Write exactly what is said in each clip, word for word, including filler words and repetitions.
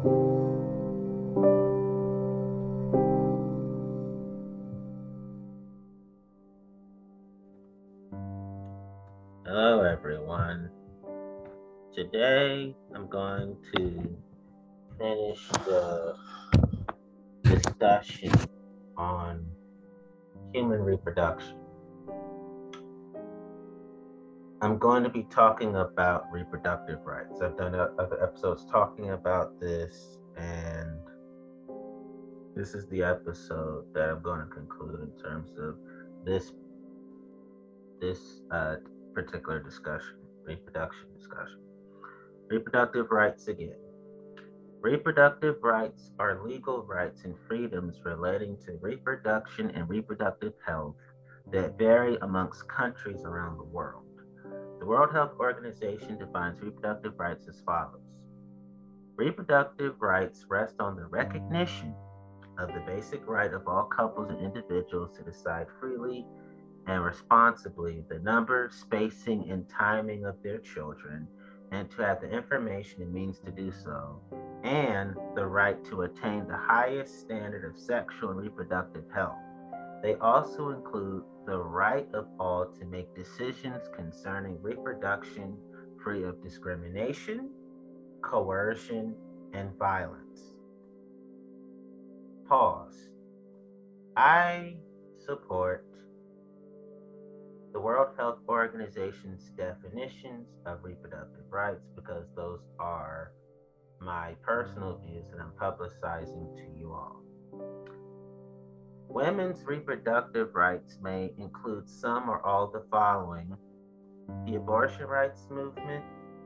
Hello, everyone. Today I'm going to finish the discussion on human reproduction. I'm going to be talking about reproductive rights. I've done other episodes talking about this, and this is the episode that I'm going to conclude in terms of this this uh, particular discussion, reproduction discussion. Reproductive rights again. Reproductive rights are legal rights and freedoms relating to reproduction and reproductive health that vary amongst countries around the world. The World Health Organization defines reproductive rights as follows. Reproductive rights rest on the recognition of the basic right of all couples and individuals to decide freely and responsibly the number, spacing, and timing of their children, and to have the information and means to do so, and the right to attain the highest standard of sexual and reproductive health. They also include the right of all to make decisions concerning reproduction free of discrimination, coercion, and violence. Pause. I support the World Health Organization's definitions of reproductive rights because those are my personal views that I'm publicizing to you all. Women's reproductive rights may include some or all the following: the abortion rights movement,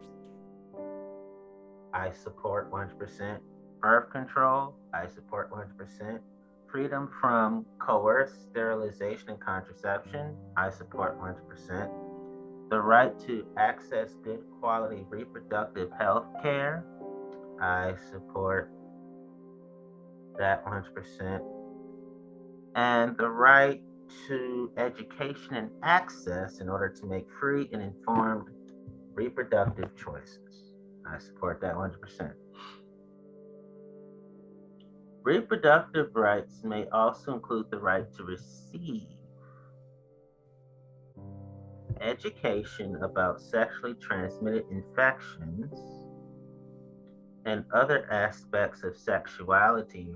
I support one hundred percent. Birth control, I support one hundred percent. Freedom from coerced sterilization and contraception, I support one hundred percent. The right to access good quality reproductive health care, I support that one hundred percent. And the right to education and access in order to make free and informed reproductive choices, I support that one hundred percent. Reproductive rights may also include the right to receive education about sexually transmitted infections and other aspects of sexuality,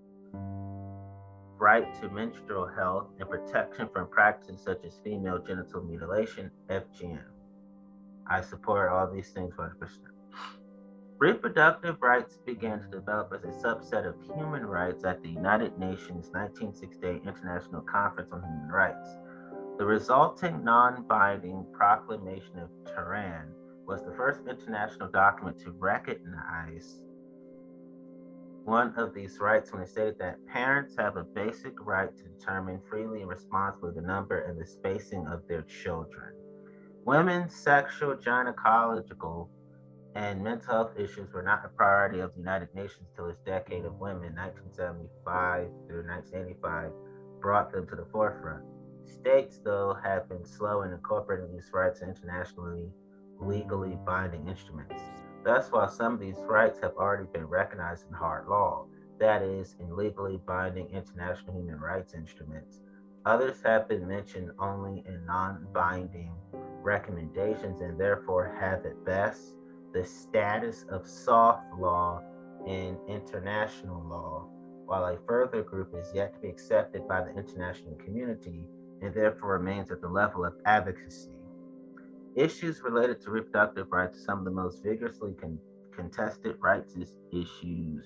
right to menstrual health, and protection from practices such as female genital mutilation, F G M. I support all these things one hundred percent. Reproductive rights began to develop as a subset of human rights at the United Nations nineteen sixty-eight International Conference on Human Rights. The resulting non-binding Proclamation of Tehran was the first international document to recognize one of these rights when it stated that parents have a basic right to determine freely and responsibly the number and the spacing of their children. Women's sexual, gynecological, and mental health issues were not a priority of the United Nations till its Decade of Women, nineteen seventy-five through nineteen eighty-five, brought them to the forefront. States, though, have been slow in incorporating these rights in internationally legally binding instruments. Thus, while some of these rights have already been recognized in hard law, that is, in legally binding international human rights instruments, others have been mentioned only in non-binding recommendations and therefore have at best the status of soft law in international law, while a further group is yet to be accepted by the international community and therefore remains at the level of advocacy. Issues related to reproductive rights are some of the most vigorously con- contested rights issues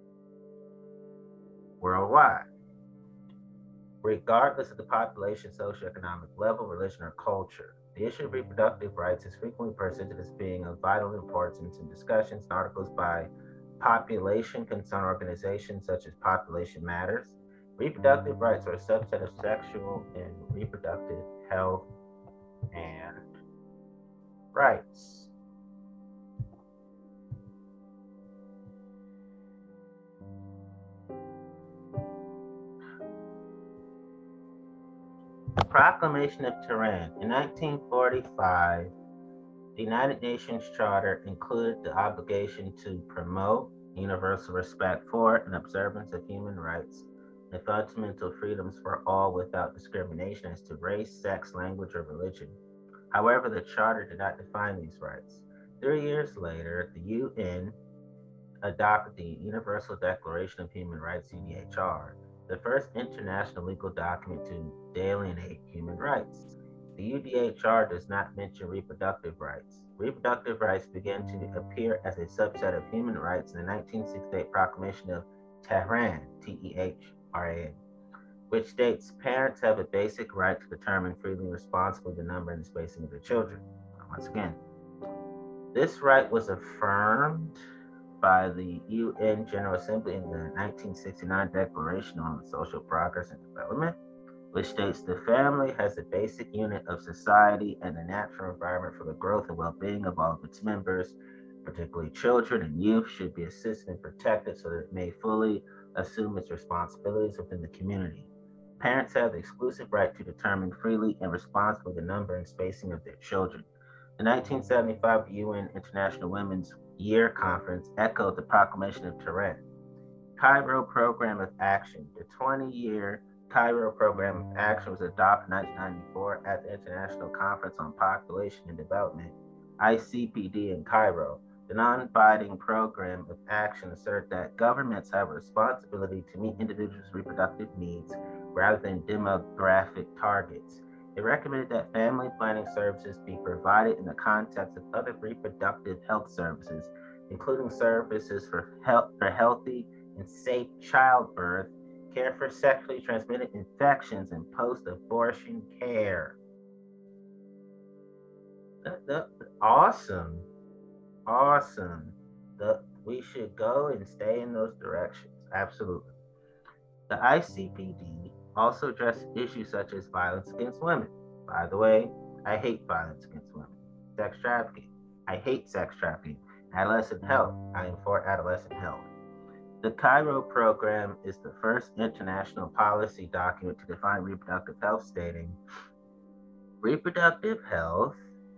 worldwide, regardless of the population, socioeconomic level, religion, or culture. The issue of reproductive rights is frequently presented as being of vital importance in discussions and articles by population concern organizations such as Population Matters. Reproductive rights are a subset of sexual and reproductive health and rights. The Proclamation of Tehran. In nineteen forty-five, the United Nations Charter included the obligation to promote, universal respect for and observance of human rights, and fundamental freedoms for all without discrimination as to race, sex, language, or religion. However, the Charter did not define these rights. Three years later, the U N adopted the Universal Declaration of Human Rights, U D H R, the first international legal document to delineate human rights. The U D H R does not mention reproductive rights. Reproductive rights began to appear as a subset of human rights in the nineteen sixty-eight Proclamation of Tehran, T E H R A N, which states parents have a basic right to determine freely and responsibly the number and the spacing of their children. Once again, this right was affirmed by the U N General Assembly in the nineteen sixty-nine Declaration on Social Progress and Development, which states the family has a basic unit of society and a natural environment for the growth and well-being of all of its members, particularly children and youth, should be assisted and protected so that it may fully assume its responsibilities within the community. Parents have the exclusive right to determine freely and responsibly the number and spacing of their children. The nineteen seventy-five U N International Women's Year Conference echoed the Proclamation of Tehran. Cairo Program of Action. The twenty-year Cairo Program of Action was adopted in nineteen ninety-four at the International Conference on Population and Development, I C P D, in Cairo. The non-binding program of action asserts that governments have a responsibility to meet individuals' reproductive needs rather than demographic targets. It recommended that family planning services be provided in the context of other reproductive health services, including services for, health, for healthy and safe childbirth, care for sexually transmitted infections, and post-abortion care. The, the, awesome. Awesome. The, we should go and stay in those directions. Absolutely. The I C P D also addresses issues such as violence against women. By the way, I hate violence against women. Sex trafficking. I hate sex trafficking. Adolescent health. I am for adolescent health. The Cairo Program is the first international policy document to define reproductive health, stating, reproductive health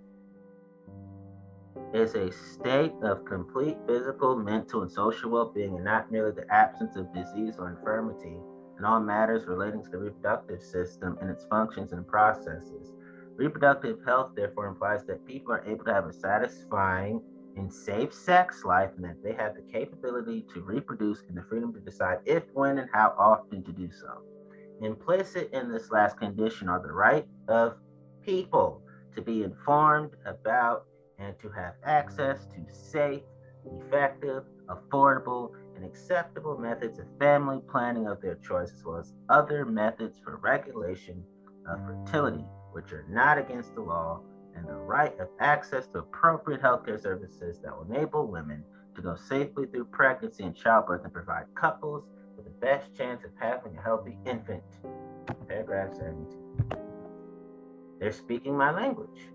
is a state of complete physical, mental, and social well-being, and not merely the absence of disease or infirmity in all matters relating to the reproductive system and its functions and processes. Reproductive health therefore implies that people are able to have a satisfying and safe sex life, and that they have the capability to reproduce and the freedom to decide if, when, and how often to do so. Implicit in this last condition are the right of people to be informed about and to have access to safe, effective, affordable, and acceptable methods of family planning of their choice, as well as other methods for regulation of fertility, which are not against the law, and the right of access to appropriate healthcare services that will enable women to go safely through pregnancy and childbirth and provide couples with the best chance of having a healthy infant. Paragraph seventy-two. They're speaking my language.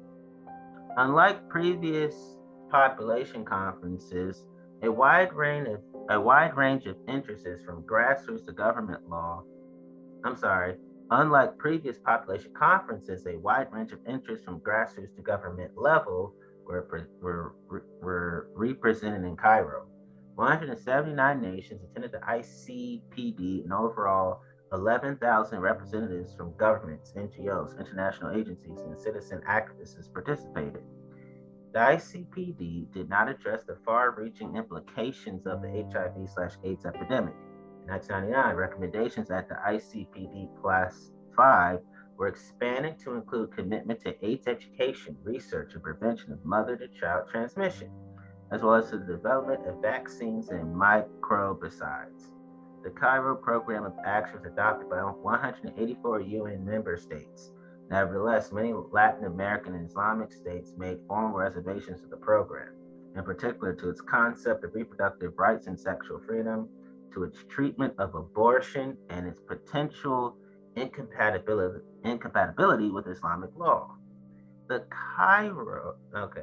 Unlike previous population conferences, a wide range of a wide range of interests from grassroots to government law. I'm sorry. Unlike previous population conferences, a wide range of interests from grassroots to government level were, were, were represented in Cairo. one hundred seventy-nine nations attended the I C P D, and overall eleven thousand representatives from governments, N G Os, international agencies, and citizen activists participated. The I C P D did not address the far-reaching implications of the H I V slash AIDS epidemic. In nineteen ninety-nine, recommendations at the I C P D Plus five were expanded to include commitment to AIDS education, research, and prevention of mother-to-child transmission, as well as the development of vaccines and microbicides. The Cairo Program of Action was adopted by one hundred eighty-four U N member states. Nevertheless, many Latin American and Islamic states made formal reservations to the program, in particular to its concept of reproductive rights and sexual freedom, to its treatment of abortion, and its potential incompatibility, incompatibility with Islamic law. The Cairo, okay,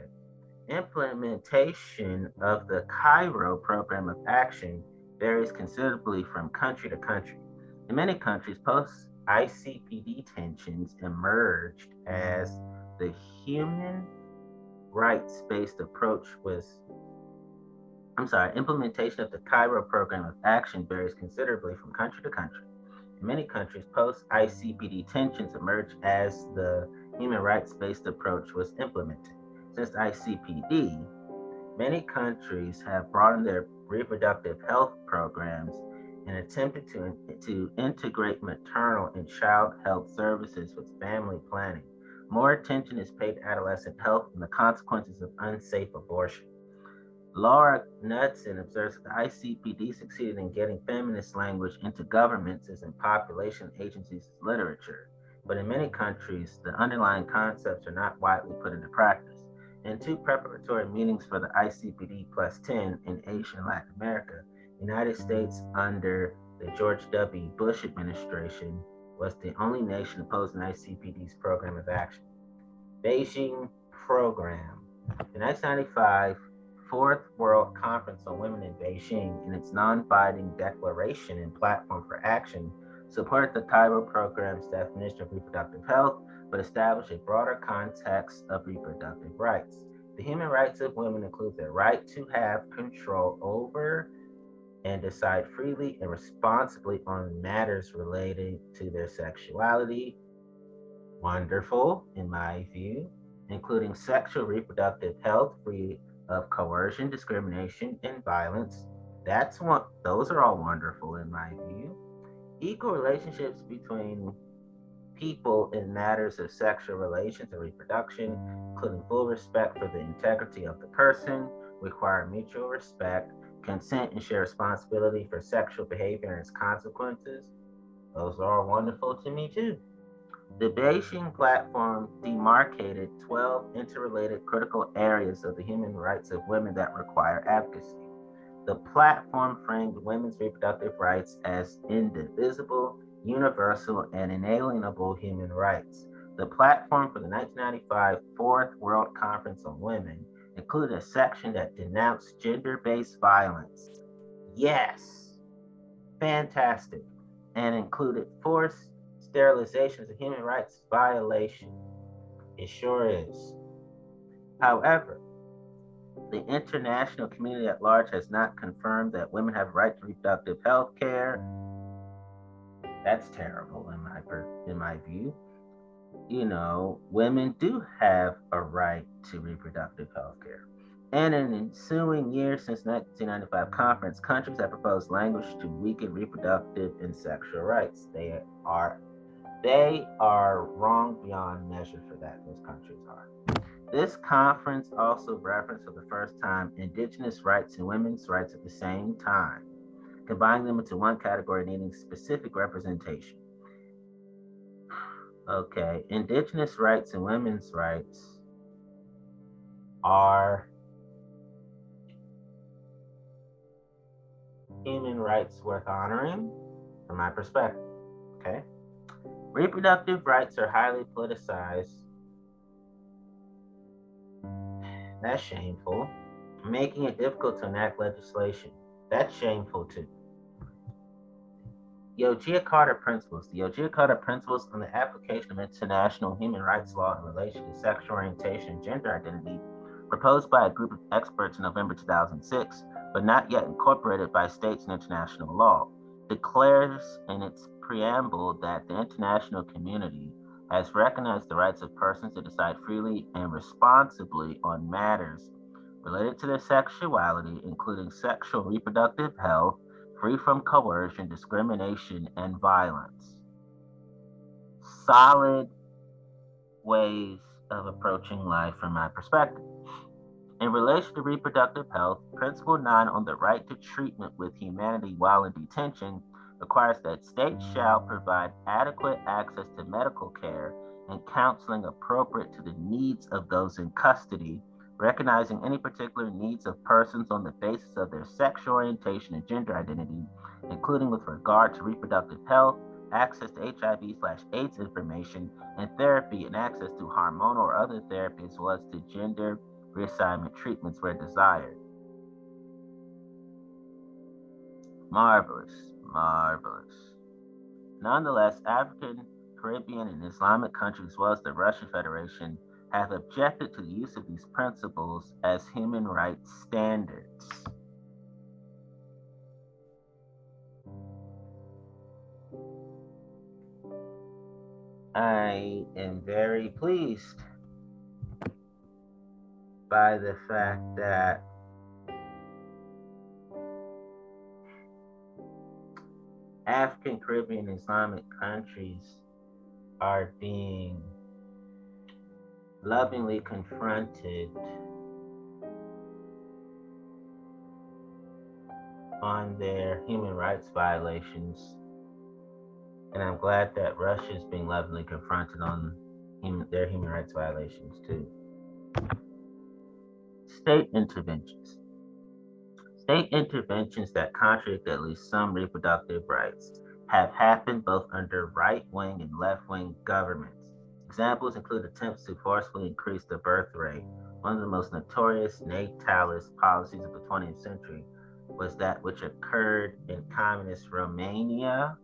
implementation of the Cairo Program of Action varies considerably from country to country. In many countries, post-I C P D tensions emerged as the human rights-based approach was I'm sorry, implementation of the Cairo Program of Action varies considerably from country to country. In many countries, post-I C P D tensions emerged as the human rights-based approach was implemented. Since I C P D, many countries have broadened their reproductive health programs and attempted to, to integrate maternal and child health services with family planning. More attention is paid to adolescent health and the consequences of unsafe abortion. Laura Knudsen observes that the I C P D succeeded in getting feminist language into governments as in population agencies' literature, but in many countries, the underlying concepts are not widely put into practice. In two preparatory meetings for the I C P D plus ten in Asia and Latin America, the United States under the George W. Bush administration was the only nation opposing I C P D's program of action. Beijing Program. In nineteen ninety-five, Fourth World Conference on Women in Beijing, in its non-binding declaration and platform for action, supported the Cairo Program's definition of reproductive health, but established a broader context of reproductive rights. The human rights of women include their right to have control over and decide freely and responsibly on matters related to their sexuality. Wonderful, in my view, including sexual reproductive health free of coercion, discrimination, and violence. That's one. Those are all wonderful in my view. Equal relationships between people in matters of sexual relations and reproduction, including full respect for the integrity of the person, require mutual respect, consent, and share responsibility for sexual behavior and its consequences. Those are all wonderful to me too. The Beijing platform demarcated twelve interrelated critical areas of the human rights of women that require advocacy. The platform framed women's reproductive rights as indivisible, universal, and inalienable human rights. The platform for the nineteen ninety-five Fourth World Conference on Women included a section that denounced gender-based violence. Yes, fantastic. And included forced sterilization as a human rights violation. It sure is. However, the international community at large has not confirmed that women have a right to reproductive health care. That's terrible in my in my view. You know, women do have a right to reproductive health care. And in ensuing years since the nineteen ninety-five conference, countries have proposed language to weaken reproductive and sexual rights. They are they are wrong beyond measure for that. Those countries are. This conference also referenced for the first time indigenous rights and women's rights at the same time, combining them into one category needing specific representation. Okay, indigenous rights and women's rights are human rights worth honoring from my perspective. Okay. Reproductive rights are highly politicized. That's shameful. Making it difficult to enact legislation. That's shameful too. Yogyakarta Principles. The Yogyakarta Principles on the Application of International Human Rights Law in relation to sexual orientation and gender identity, proposed by a group of experts in November two thousand six, but not yet incorporated by states and international law, declares in its preamble that the international community has recognized the rights of persons to decide freely and responsibly on matters related to their sexuality, including sexual reproductive health, free from coercion, discrimination, and violence. Solid ways of approaching life from my perspective. In relation to reproductive health, Principle nine on the right to treatment with humanity while in detention requires that states shall provide adequate access to medical care and counseling appropriate to the needs of those in custody, recognizing any particular needs of persons on the basis of their sexual orientation and gender identity, including with regard to reproductive health, access to H I V slash AIDS information and therapy, and access to hormonal or other therapy, as well as to gender reassignment treatments where desired. Marvelous, marvelous. Nonetheless, African, Caribbean, and Islamic countries, as well as the Russian Federation, have objected to the use of these principles as human rights standards. I am very pleased by the fact that African, Caribbean, Islamic countries are being lovingly confronted on their human rights violations. And I'm glad that Russia is being lovingly confronted on human, their human rights violations too. State interventions. State interventions that contradict at least some reproductive rights have happened both under right-wing and left-wing governments. Examples include attempts to forcefully increase the birth rate. One of the most notorious natalist policies of the twentieth century was that which occurred in communist Romania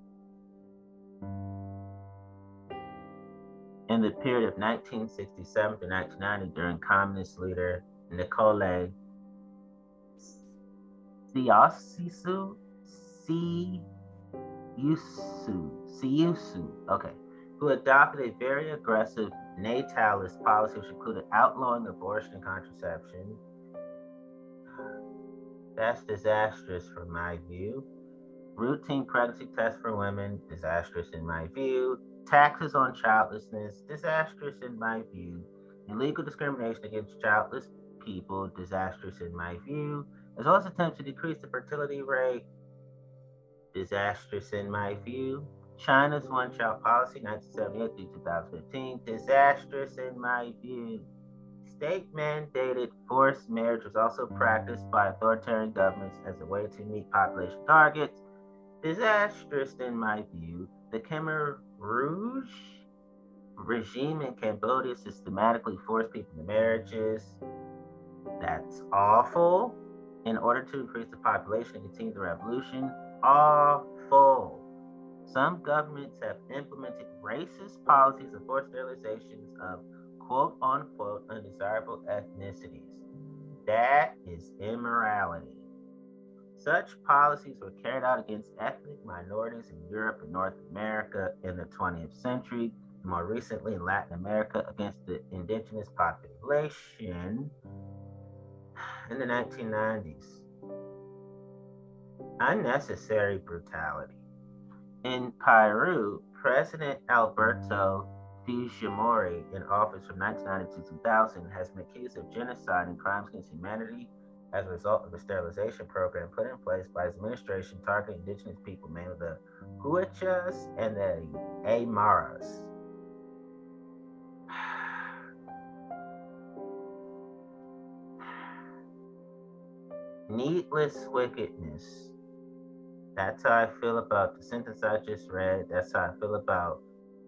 in the period of nineteen sixty-seven to nineteen ninety during communist leader Nicolae Ceausescu, Ceausescu, okay, who adopted a very aggressive natalist policy which included outlawing abortion and contraception. That's disastrous from my view. Routine pregnancy tests for women, disastrous in my view. Taxes on childlessness, disastrous in my view. Illegal discrimination against childless people, disastrous in my view. As well as attempts to decrease the fertility rate, disastrous in my view. China's one-child policy, nineteen seventy-eight through two thousand fifteen, disastrous in my view. State-mandated forced marriage was also practiced by authoritarian governments as a way to meet population targets, disastrous in my view. The Khmer Rouge regime in Cambodia systematically forced people into marriages. That's awful. In order to increase the population and continue the revolution, awful. Some governments have implemented racist policies of forced sterilizations of quote unquote undesirable ethnicities. That is immorality. Such policies were carried out against ethnic minorities in Europe and North America in the twentieth century, and more recently in Latin America against the indigenous population in the nineteen nineties. Unnecessary brutality. In Peru, President Alberto Fujimori, in office from nineteen ninety to two thousand, has been accused of genocide and crimes against humanity as a result of a sterilization program put in place by his administration targeting indigenous people, mainly the Huachas and the Aymaras. Needless wickedness. That's how I feel about the sentence I just read. That's how I feel about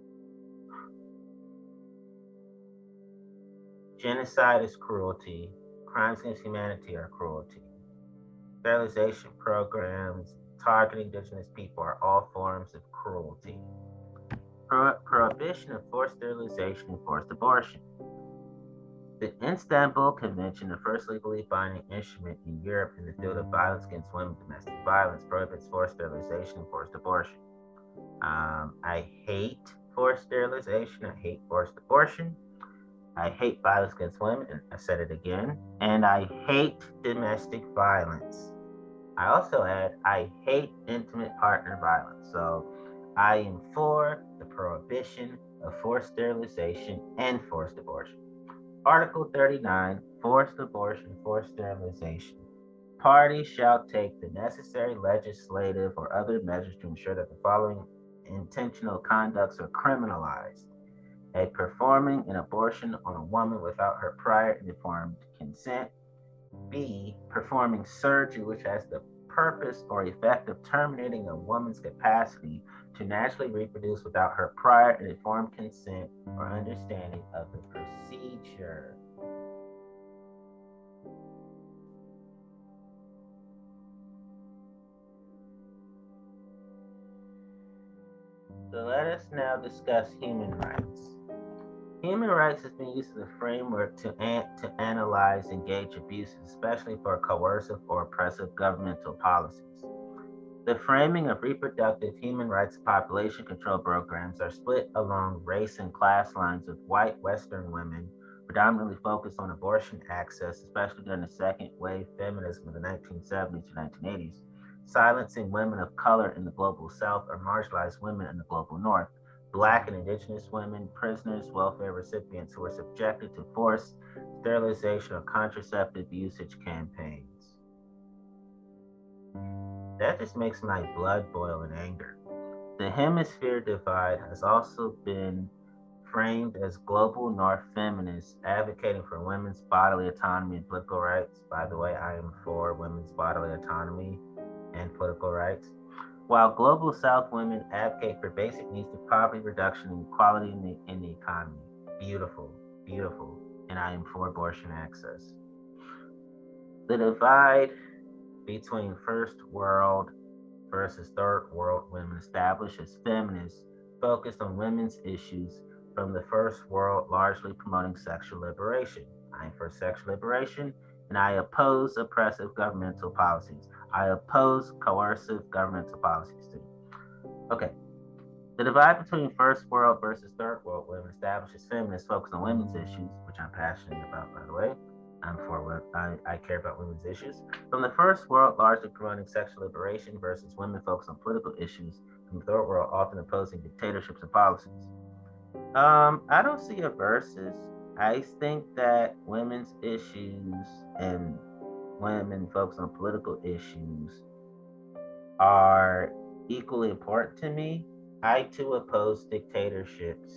genocide is cruelty. Crimes against humanity are cruelty. Sterilization programs targeting indigenous people are all forms of cruelty. Pro- prohibition of forced sterilization and forced abortion. The Istanbul Convention, the first legally binding instrument in Europe in the field of violence against women and domestic violence, prohibits forced sterilization and forced abortion. Um, I hate forced sterilization. I hate forced abortion. I hate violence against women, and I said it again. And I hate domestic violence. I also add, I hate intimate partner violence. So I am for the prohibition of forced sterilization and forced abortion. Article thirty-nine, forced abortion, forced sterilization. Parties shall take the necessary legislative or other measures to ensure that the following intentional conducts are criminalized: A, performing an abortion on a woman without her prior informed consent. B, performing surgery which has the purpose or effect of terminating a woman's capacity to naturally reproduce without her prior and informed consent or understanding of the procedure. So let us now discuss human rights. Human rights has been used as a framework to, an- to analyze and gauge abuses, especially for coercive or oppressive governmental policies. The framing of reproductive human rights population control programs are split along race and class lines, with white Western women predominantly focused on abortion access, especially during the second wave feminism of the nineteen seventies to nineteen eighties, silencing women of color in the global south or marginalized women in the global north, black and indigenous women, prisoners, welfare recipients who were subjected to forced sterilization or contraceptive usage campaigns. That just makes my blood boil in anger. The hemisphere divide has also been framed as global North feminists advocating for women's bodily autonomy and political rights. By the way, I am for women's bodily autonomy and political rights. While global South women advocate for basic needs of poverty reduction and equality in the, in the economy. Beautiful, beautiful. And I am for abortion access. The divide between first world versus third world women established as feminists focused on women's issues from the first world, largely promoting sexual liberation. I am for sexual liberation, and I oppose oppressive governmental policies. I oppose coercive governmental policies too. Okay. The divide between first world versus third world women established as feminists focused on women's issues, which I'm passionate about, by the way. I'm for I, I care about women's issues. From the first world, largely promoting sexual liberation versus women focused on political issues. From the third world, often opposing dictatorships and policies. Um, I don't see a versus. I think that women's issues and women focused on political issues are equally important to me. I too oppose dictatorships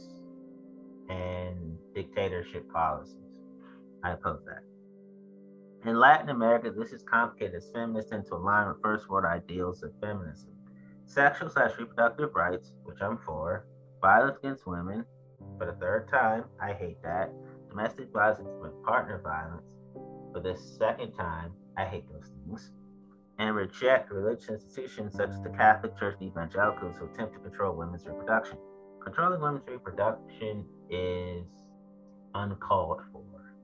and dictatorship policies. I oppose that. In Latin America, this is complicated as feminists tend to align with first world ideals of feminism. Sexual slash reproductive rights, which I'm for, violence against women, for the third time, I hate that. Domestic violence with partner violence, for the second time, I hate those things. And reject religious institutions such as the Catholic Church and evangelicals who attempt to control women's reproduction. Controlling women's reproduction is uncalled for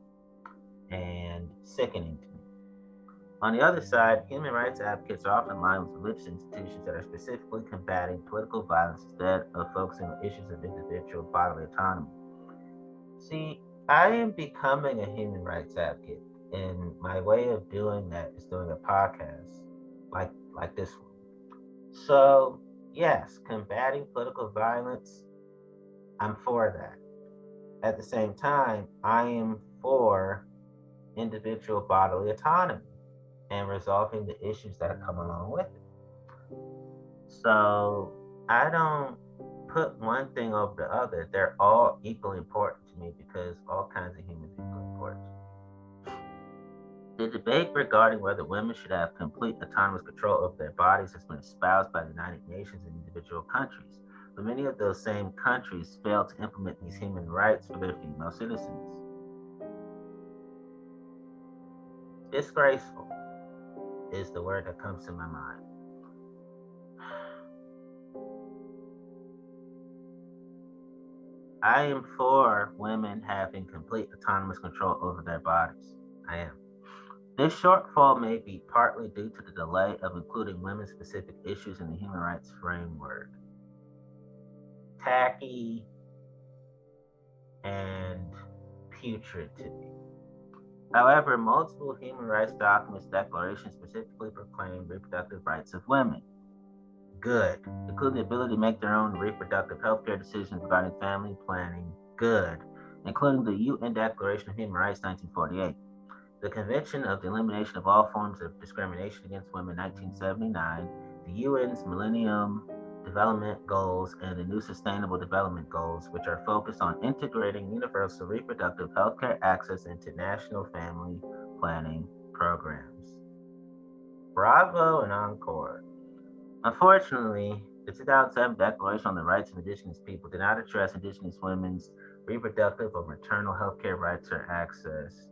and sickening to me. On the other side, human rights advocates are often aligned with religious institutions that are specifically combating political violence instead of focusing on issues of individual bodily autonomy. See, I am becoming a human rights advocate, and my way of doing that is doing a podcast like like this one. So, yes, combating political violence, I'm for that. At the same time, I am for individual bodily autonomy and resolving the issues that come along with it. So I don't put one thing over the other. They're all equally important to me because all kinds of humans are equally important to me. The debate regarding whether women should have complete autonomous control over their bodies has been espoused by the United Nations and individual countries, but many of those same countries fail to implement these human rights for their female citizens. Disgraceful is the word that comes to my mind. I am for women having complete autonomous control over their bodies. I am. This shortfall may be partly due to the delay of including women-specific issues in the human rights framework. Tacky and putrid to me. However, multiple human rights documents declarations specifically proclaim reproductive rights of women. Good. Including the ability to make their own reproductive healthcare decisions regarding family planning. Good. Including the U N Declaration of Human Rights, nineteen forty-eight. The Convention of the Elimination of All Forms of Discrimination Against Women, nineteen seventy-nine. The U N's Millennium Development Goals and the new Sustainable Development Goals, which are focused on integrating universal reproductive healthcare access into national family planning programs. Bravo and encore. Unfortunately, the two thousand seven Declaration on the Rights of Indigenous People did not address Indigenous women's reproductive or maternal healthcare rights or access.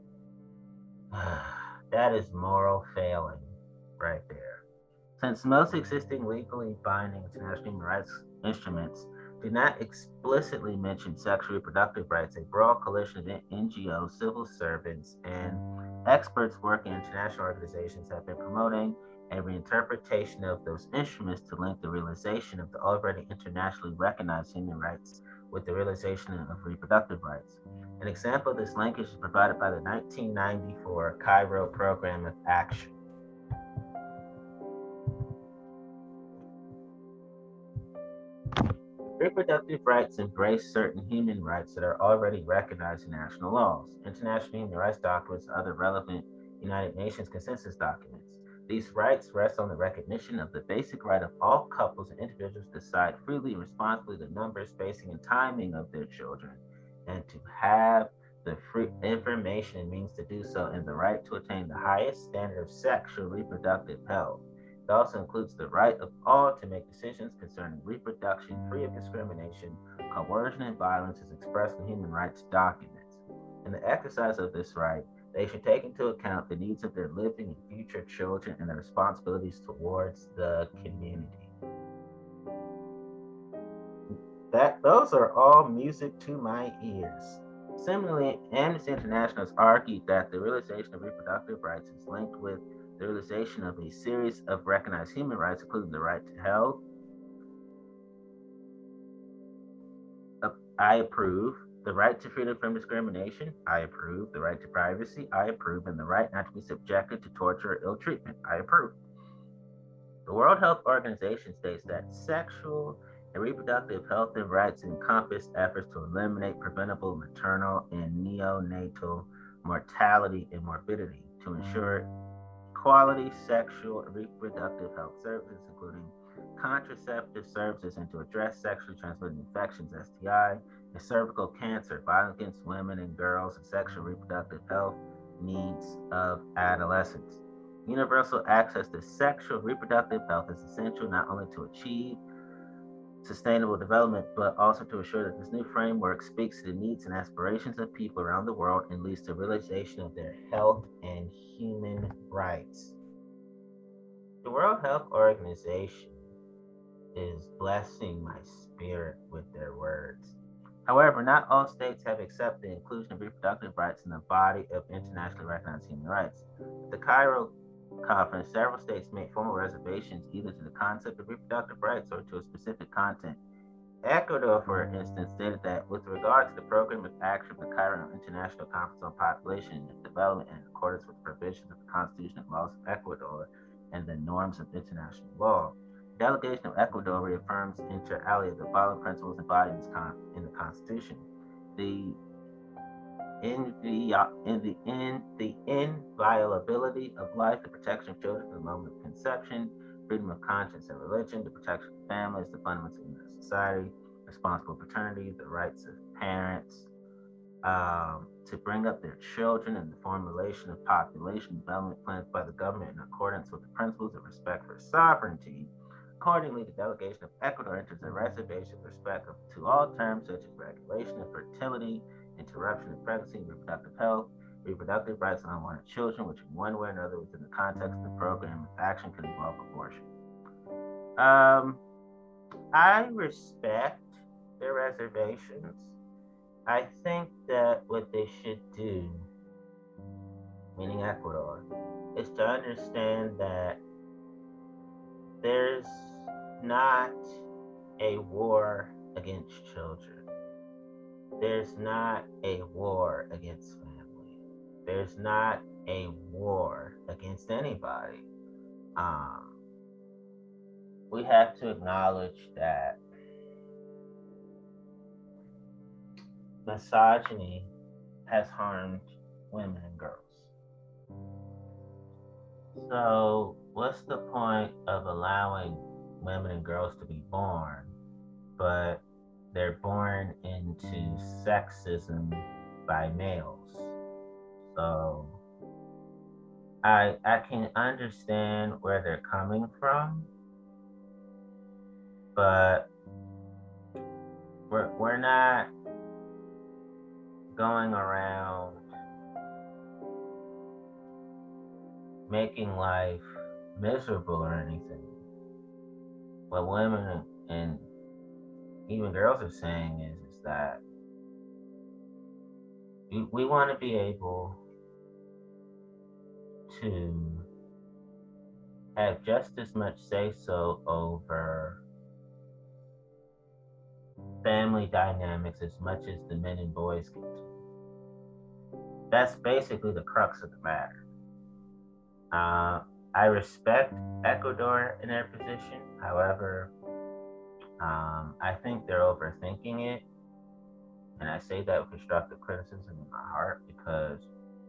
That is moral failing right there. Since most existing legally binding international human rights instruments do not explicitly mention sexual reproductive rights, a broad coalition of N G Os, civil servants, and experts working in international organizations have been promoting a reinterpretation of those instruments to link the realization of the already internationally recognized human rights with the realization of reproductive rights. An example of this linkage is provided by the nineteen ninety-four Cairo Program of Action. Reproductive rights embrace certain human rights that are already recognized in national laws, international human rights documents, and other relevant United Nations consensus documents. These rights rest on the recognition of the basic right of all couples and individuals to decide freely and responsibly the number, spacing, and timing of their children, and to have the free information and means to do so, and the right to attain the highest standard of sexual reproductive health. It also includes the right of all to make decisions concerning reproduction free of discrimination, coercion, and violence as expressed in human rights documents. In the exercise of this right, they should take into account the needs of their living and future children and their responsibilities towards the community. That those are all music to my ears. Similarly, Amnesty International has argued that the realization of reproductive rights is linked with the realization of a series of recognized human rights, including the right to health. I approve. The right to freedom from discrimination, I approve. The right to privacy, I approve. And the right not to be subjected to torture or ill treatment, I approve. The World Health Organization states that sexual and reproductive health and rights encompass efforts to eliminate preventable maternal and neonatal mortality and morbidity, to ensure quality sexual and reproductive health services, including contraceptive services, and to address sexually transmitted infections, S T I, and cervical cancer, violence against women and girls, and sexual and reproductive health needs of adolescents. Universal access to sexual and reproductive health is essential not only to achieve sustainable development, but also to ensure that this new framework speaks to the needs and aspirations of people around the world and leads to realization of their health and human rights. The World Health Organization is blessing my spirit with their words. However, not all states have accepted the inclusion of reproductive rights in the body of internationally recognized human rights. At the Cairo Conference, several states made formal reservations either to the concept of reproductive rights or to a specific content. Ecuador, for instance, stated that with regard to the program of action of the Cairo International Conference on Population and Development in accordance with the provisions of the Constitution and laws of Ecuador and the norms of international law, the delegation of Ecuador reaffirms inter alia the following principles embodied in the Constitution. The in the uh, in the in the inviolability of life, the protection of children from the moment of conception, freedom of conscience and religion, the protection of families, the fundamentals of the society, responsible paternity, the rights of parents um, to bring up their children, and the formulation of population development plans by the government in accordance with the principles of respect for sovereignty. Accordingly, the delegation of Ecuador enters a reservation with respect to all terms such as regulation of fertility, interruption of pregnancy, reproductive health, reproductive rights of unwanted children, which in one way or another within the context of the program of action could involve abortion. Um, I respect their reservations. I think that what they should do, meaning Ecuador, is to understand that there's not a war against children. There's not a war against family. There's not a war against anybody. Um, we have to acknowledge that misogyny has harmed women and girls. So, what's the point of allowing women and girls to be born, but they're born into sexism by males? So, I I can understand where they're coming from, but we're we're not going around making life miserable or anything. What women and even girls are saying is, is that we, we want to be able to have just as much say so over family dynamics as much as the men and boys get to. That's basically the crux of the matter. Uh, I respect Ecuador in their position. However, um, I think they're overthinking it. And I say that with constructive criticism in my heart because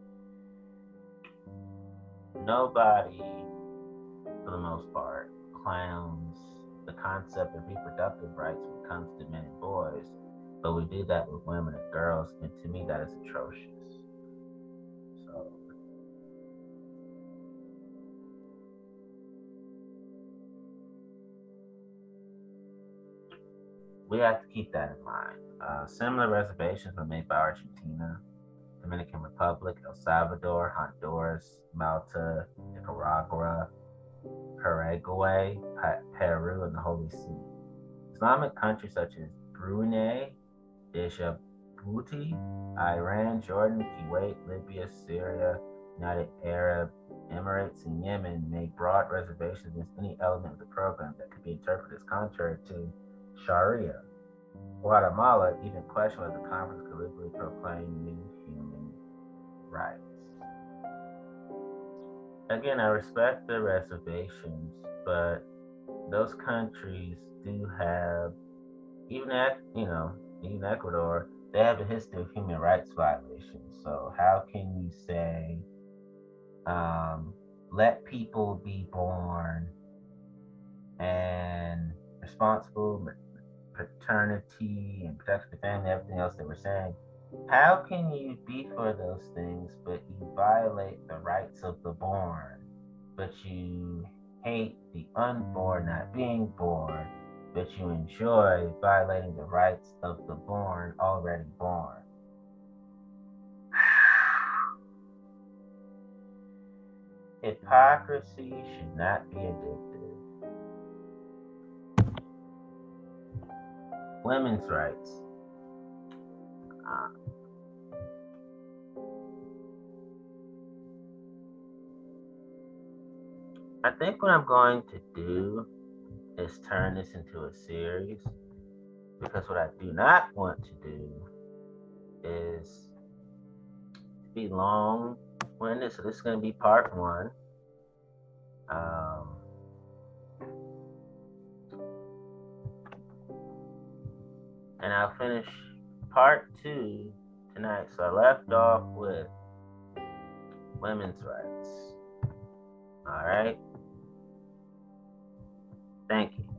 nobody, for the most part, clowns the concept of reproductive rights when it comes to men and boys, but we do that with women and girls, and to me that is atrocious. So we have to keep that in mind. Uh, similar reservations were made by Argentina, Dominican Republic, El Salvador, Honduras, Malta, Nicaragua, Paraguay, Peru, and the Holy See. Islamic countries such as Brunei, Djibouti, Iran, Jordan, Kuwait, Libya, Syria, United Arab Emirates, and Yemen made broad reservations against any element of the program that could be interpreted as contrary to Sharia. Guatemala even questioned whether the conference could legally proclaim new human rights. Again, I respect the reservations, but those countries do have, even at, you know, even Ecuador, they have a history of human rights violations. So how can you say, um, let people be born and responsible paternity and protection of the family, everything else that we're saying? How can you be for those things, but you violate the rights of the born, but you hate the unborn not being born, but you enjoy violating the rights of the born already born? Hypocrisy should not be addictive. Women's rights. Uh, I think what I'm going to do is turn this into a series, because what I do not want to do is be long winded. So this is going to be part one. Um, and I'll finish part two tonight. So I left off with women's rights. All right. Thank you.